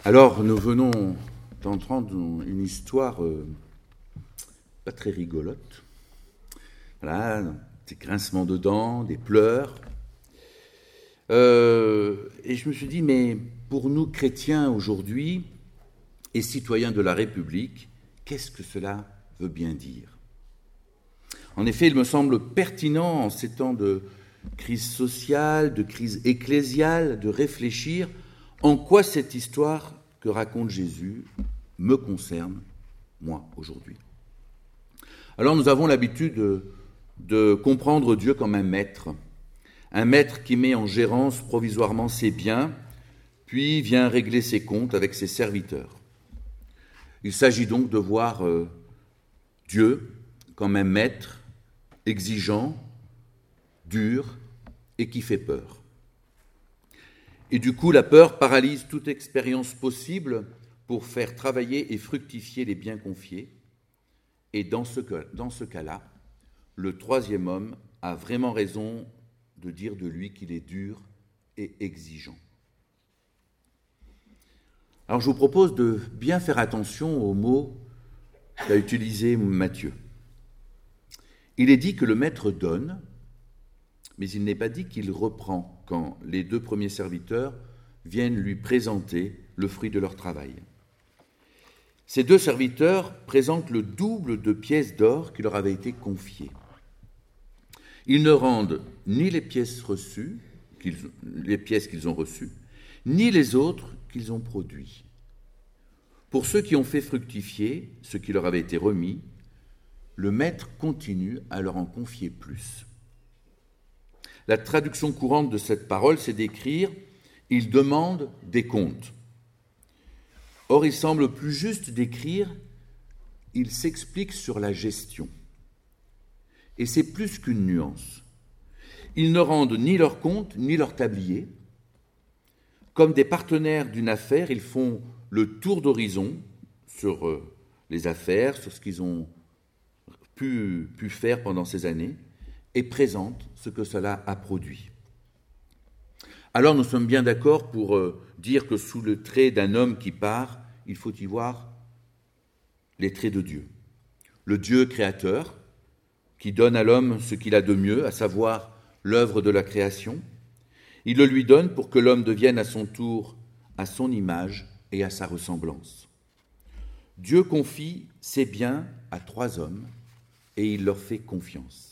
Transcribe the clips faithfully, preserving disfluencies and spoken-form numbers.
Alors, nous venons d'entendre une histoire euh, pas très rigolote. Voilà, des grincements de dents, des pleurs. Euh, et je me suis dit, mais pour nous chrétiens aujourd'hui et citoyens de la République, qu'est-ce que cela veut bien dire ? En effet, il me semble pertinent, en ces temps de crise sociale, de crise ecclésiale, de réfléchir en quoi cette histoire que raconte Jésus me concerne, moi, aujourd'hui. Alors nous avons l'habitude de, de comprendre Dieu comme un maître, un maître qui met en gérance provisoirement ses biens, puis vient régler ses comptes avec ses serviteurs. Il s'agit donc de voir euh, Dieu comme un maître exigeant, dur et qui fait peur. Et du coup, la peur paralyse toute expérience possible pour faire travailler et fructifier les biens confiés. Et dans ce, dans ce cas-là, le troisième homme a vraiment raison de dire de lui qu'il est dur et exigeant. Alors je vous propose de bien faire attention aux mots qu'a utilisé Matthieu. Il est dit que le maître donne, mais il n'est pas dit qu'il reprend quand les deux premiers serviteurs viennent lui présenter le fruit de leur travail. Ces deux serviteurs présentent le double de pièces d'or qui leur avaient été confiées. Ils ne rendent ni les pièces reçues, qu'ils, les pièces qu'ils ont reçues, ni les autres qu'ils ont produits. Pour ceux qui ont fait fructifier ce qui leur avait été remis, le maître continue à leur en confier plus. La traduction courante de cette parole, c'est d'écrire « il demande des comptes ». Or, il semble plus juste d'écrire « il s'explique sur la gestion ». Et c'est plus qu'une nuance. Ils ne rendent ni leurs comptes, ni leur tablier. Comme des partenaires d'une affaire, ils font le tour d'horizon sur les affaires, sur ce qu'ils ont pu, pu faire pendant ces années, et présentent ce que cela a produit. Alors nous sommes bien d'accord pour euh, dire que sous le trait d'un homme qui part, il faut y voir les traits de Dieu. Le Dieu créateur qui donne à l'homme ce qu'il a de mieux, à savoir l'œuvre de la création. Il le lui donne pour que l'homme devienne à son tour à son image et à sa ressemblance. Dieu confie ses biens à trois hommes et il leur fait confiance.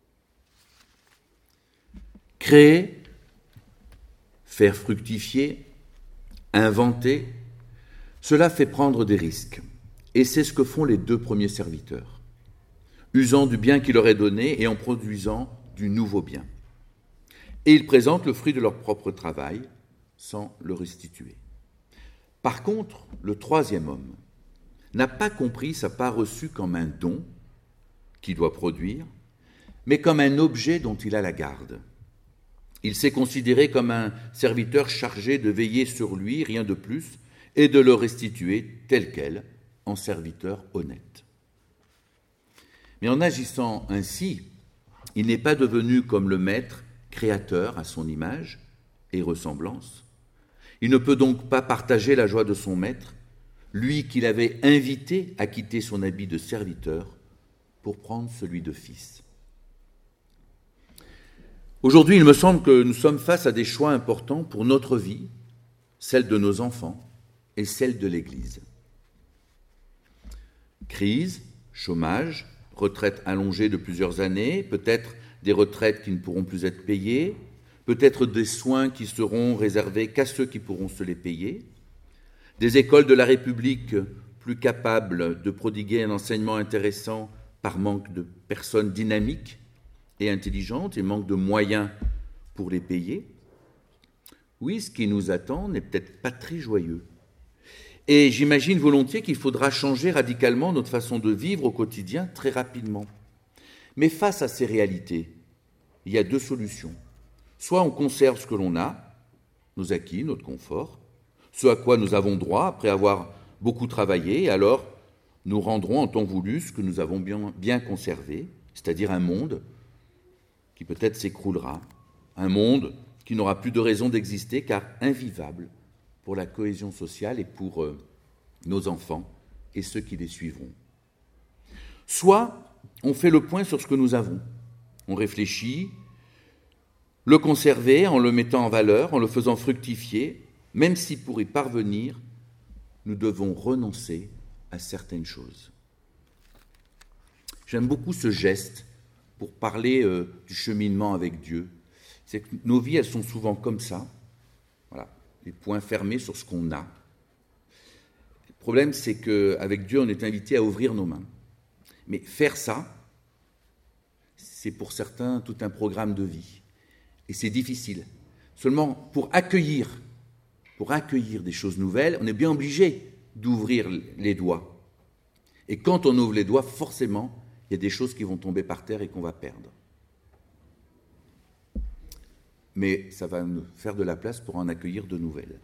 Créer, faire fructifier, inventer, cela fait prendre des risques. Et c'est ce que font les deux premiers serviteurs, usant du bien qui leur est donné et en produisant du nouveau bien. Et ils présentent le fruit de leur propre travail sans le restituer. Par contre, le troisième homme n'a pas compris sa part reçue comme un don qu'il doit produire, mais comme un objet dont il a la garde. Il s'est considéré comme un serviteur chargé de veiller sur lui, rien de plus, et de le restituer tel quel, en serviteur honnête. Mais en agissant ainsi, il n'est pas devenu comme le maître, créateur à son image et ressemblance. Il ne peut donc pas partager la joie de son maître, lui qu'il avait invité à quitter son habit de serviteur pour prendre celui de fils. Aujourd'hui, il me semble que nous sommes face à des choix importants pour notre vie, celle de nos enfants et celle de l'Église. Crise, chômage, retraite allongée de plusieurs années, peut-être des retraites qui ne pourront plus être payées, peut-être des soins qui seront réservés qu'à ceux qui pourront se les payer, des écoles de la République plus capables de prodiguer un enseignement intéressant par manque de personnes dynamiques et intelligentes et manque de moyens pour les payer. Oui, ce qui nous attend n'est peut-être pas très joyeux. Et j'imagine volontiers qu'il faudra changer radicalement notre façon de vivre au quotidien très rapidement. Mais face à ces réalités, il y a deux solutions. Soit on conserve ce que l'on a, nos acquis, notre confort, ce à quoi nous avons droit après avoir beaucoup travaillé, et alors nous rendrons en temps voulu ce que nous avons bien, bien conservé, c'est-à-dire un monde qui peut-être s'écroulera, un monde qui n'aura plus de raison d'exister car invivable pour la cohésion sociale et pour euh, nos enfants et ceux qui les suivront. Soit on fait le point sur ce que nous avons, on réfléchit, le conserver en le mettant en valeur, en le faisant fructifier, même si pour y parvenir, nous devons renoncer à certaines choses. J'aime beaucoup ce geste pour parler euh, du cheminement avec Dieu. C'est que nos vies, elles sont souvent comme ça, voilà, les points fermés sur ce qu'on a. Le problème, c'est qu'avec Dieu, on est invité à ouvrir nos mains. Mais faire ça, c'est pour certains tout un programme de vie. Et c'est difficile. Seulement, pour accueillir, pour accueillir des choses nouvelles, on est bien obligé d'ouvrir les doigts. Et quand on ouvre les doigts, forcément, il y a des choses qui vont tomber par terre et qu'on va perdre. Mais ça va nous faire de la place pour en accueillir de nouvelles.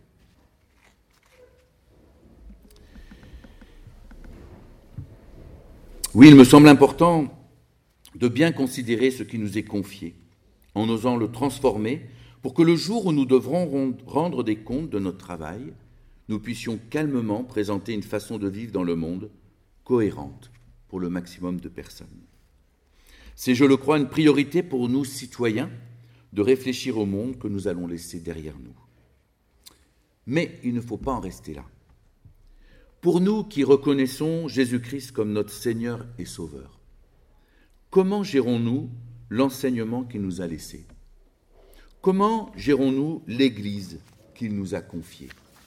Oui, il me semble important de bien considérer ce qui nous est confié, en osant le transformer, pour que le jour où nous devrons rendre des comptes de notre travail, nous puissions calmement présenter une façon de vivre dans le monde cohérente pour le maximum de personnes. C'est, je le crois, une priorité pour nous, citoyens, de réfléchir au monde que nous allons laisser derrière nous. Mais il ne faut pas en rester là. Pour nous qui reconnaissons Jésus-Christ comme notre Seigneur et Sauveur, comment gérons-nous l'enseignement qu'il nous a laissé ? Comment gérons-nous l'Église qu'il nous a confiée ?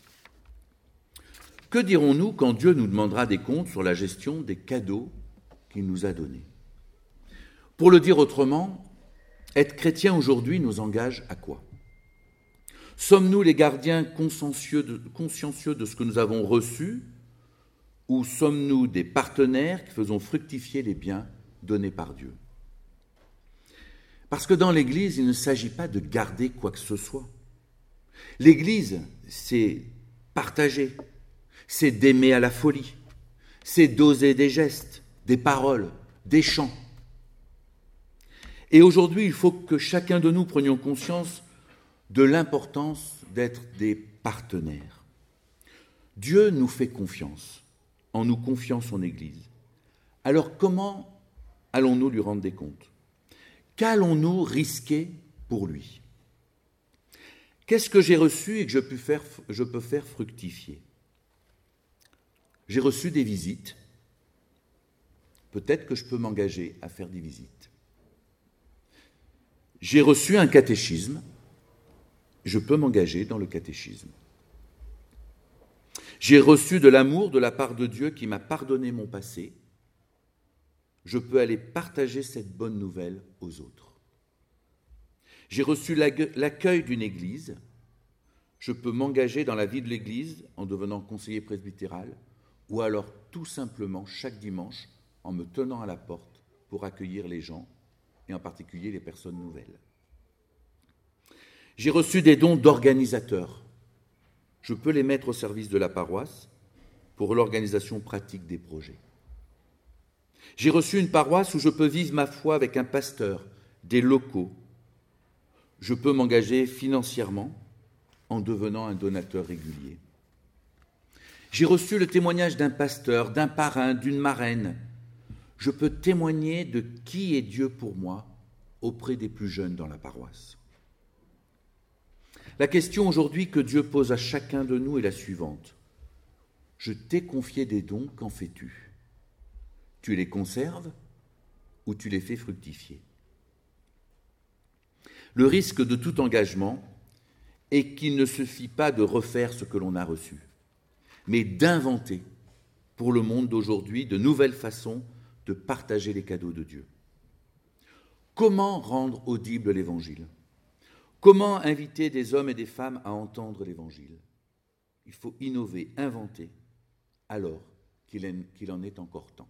Que dirons-nous quand Dieu nous demandera des comptes sur la gestion des cadeaux qu'il nous a donnés ? Pour le dire autrement, être chrétien aujourd'hui nous engage à quoi ? Sommes-nous les gardiens consciencieux de, consciencieux de ce que nous avons reçu, ou sommes-nous des partenaires qui faisons fructifier les biens donnés par Dieu ? Parce que dans l'Église, il ne s'agit pas de garder quoi que ce soit. L'Église, c'est partager, c'est d'aimer à la folie, c'est d'oser des gestes, des paroles, des chants. Et aujourd'hui, il faut que chacun de nous prenions conscience de l'importance d'être des partenaires. Dieu nous fait confiance en nous confiant son Église. Alors comment allons-nous lui rendre des comptes ? Qu'allons-nous risquer pour lui ? Qu'est-ce que j'ai reçu et que je peux faire, je peux faire fructifier ? J'ai reçu des visites. Peut-être que je peux m'engager à faire des visites. J'ai reçu un catéchisme. Je peux m'engager dans le catéchisme. J'ai reçu de l'amour de la part de Dieu qui m'a pardonné mon passé. Je peux aller partager cette bonne nouvelle aux autres. J'ai reçu l'accueil d'une église. Je peux m'engager dans la vie de l'église en devenant conseiller presbytéral ou alors tout simplement chaque dimanche en me tenant à la porte pour accueillir les gens et en particulier les personnes nouvelles. J'ai reçu des dons d'organisateurs. Je peux les mettre au service de la paroisse pour l'organisation pratique des projets. J'ai reçu une paroisse où je peux vivre ma foi avec un pasteur, des locaux. Je peux m'engager financièrement en devenant un donateur régulier. J'ai reçu le témoignage d'un pasteur, d'un parrain, d'une marraine. Je peux témoigner de qui est Dieu pour moi auprès des plus jeunes dans la paroisse. La question aujourd'hui que Dieu pose à chacun de nous est la suivante. Je t'ai confié des dons, qu'en fais-tu ? Tu les conserves ou tu les fais fructifier ? Le risque de tout engagement est qu'il ne suffit pas de refaire ce que l'on a reçu, mais d'inventer pour le monde d'aujourd'hui de nouvelles façons de partager les cadeaux de Dieu. Comment rendre audible l'Évangile ? Comment inviter des hommes et des femmes à entendre l'Évangile ? Il faut innover, inventer, alors qu'il en est encore temps.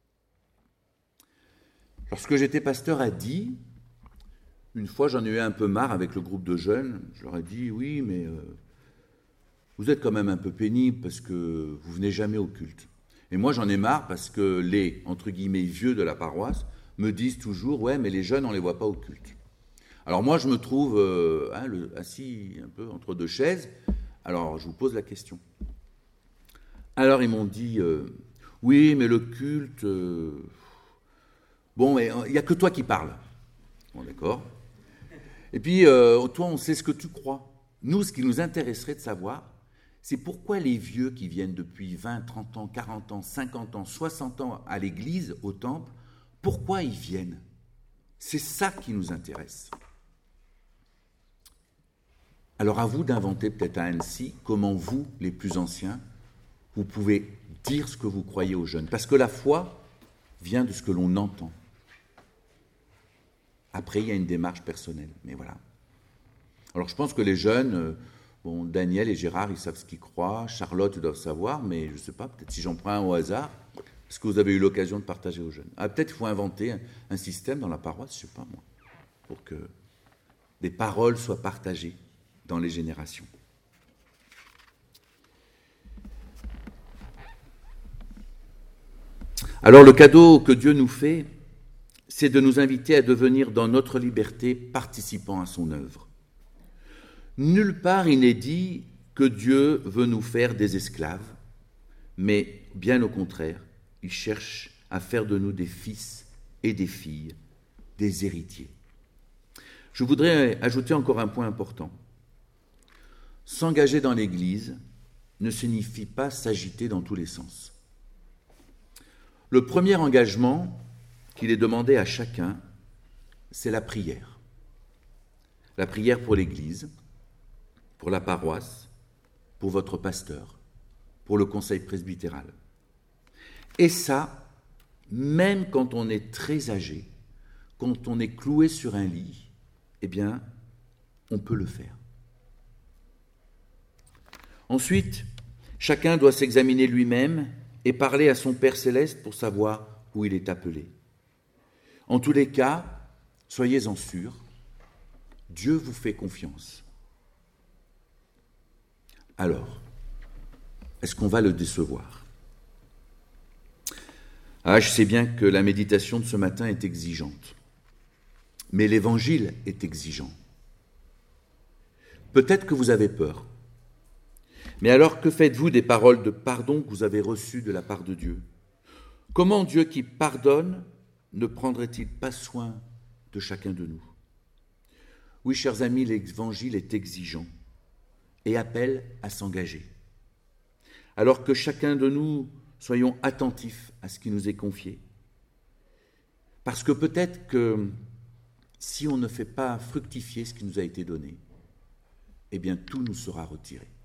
Lorsque j'étais pasteur à Die, une fois j'en ai eu un peu marre avec le groupe de jeunes, je leur ai dit « Oui, mais euh, vous êtes quand même un peu pénible parce que vous venez jamais au culte. » Et moi j'en ai marre parce que les, entre guillemets, vieux de la paroisse me disent toujours « Ouais, mais les jeunes, on ne les voit pas au culte. » Alors moi je me trouve euh, hein, le, assis un peu entre deux chaises, Alors, je vous pose la question. Alors, ils m'ont dit, euh, oui, mais le culte, euh, bon, il n'y a que toi qui parles. Bon, d'accord. Et puis, euh, toi, on sait ce que tu crois. Nous, ce qui nous intéresserait de savoir, c'est pourquoi les vieux qui viennent depuis vingt, trente ans, quarante ans, cinquante ans, soixante ans à l'église, au temple, pourquoi ils viennent? C'est ça qui nous intéresse. Alors à vous d'inventer peut-être à Annecy comment vous, les plus anciens, vous pouvez dire ce que vous croyez aux jeunes. Parce que la foi vient de ce que l'on entend. Après, il y a une démarche personnelle, mais voilà. Alors je pense que les jeunes, bon, Daniel et Gérard, ils savent ce qu'ils croient, Charlotte, ils doivent savoir, mais je ne sais pas, peut-être si j'en prends un au hasard, est-ce que vous avez eu l'occasion de partager aux jeunes? Ah, peut-être qu'il faut inventer un, un système dans la paroisse, je ne sais pas moi, pour que des paroles soient partagées dans les générations. Alors le cadeau que Dieu nous fait, c'est de nous inviter à devenir dans notre liberté participants à son œuvre. Nulle part il n'est dit que Dieu veut nous faire des esclaves, mais bien au contraire, il cherche à faire de nous des fils et des filles, des héritiers. Je voudrais ajouter encore un point important. S'engager dans l'Église ne signifie pas s'agiter dans tous les sens. Le premier engagement qu'il est demandé à chacun, c'est la prière. La prière pour l'Église, pour la paroisse, pour votre pasteur, pour le conseil presbytéral. Et ça, même quand on est très âgé, quand on est cloué sur un lit, eh bien, on peut le faire. Ensuite, chacun doit s'examiner lui-même et parler à son Père céleste pour savoir où il est appelé. En tous les cas, soyez-en sûrs, Dieu vous fait confiance. Alors, est-ce qu'on va le décevoir? Ah, je sais bien que la méditation de ce matin est exigeante, mais l'Évangile est exigeant. Peut-être que vous avez peur. Mais alors, que faites-vous des paroles de pardon que vous avez reçues de la part de Dieu? Comment Dieu qui pardonne ne prendrait-il pas soin de chacun de nous? Oui, chers amis, l'Évangile est exigeant et appelle à s'engager. Alors que chacun de nous soyons attentifs à ce qui nous est confié. Parce que peut-être que si on ne fait pas fructifier ce qui nous a été donné, eh bien tout nous sera retiré.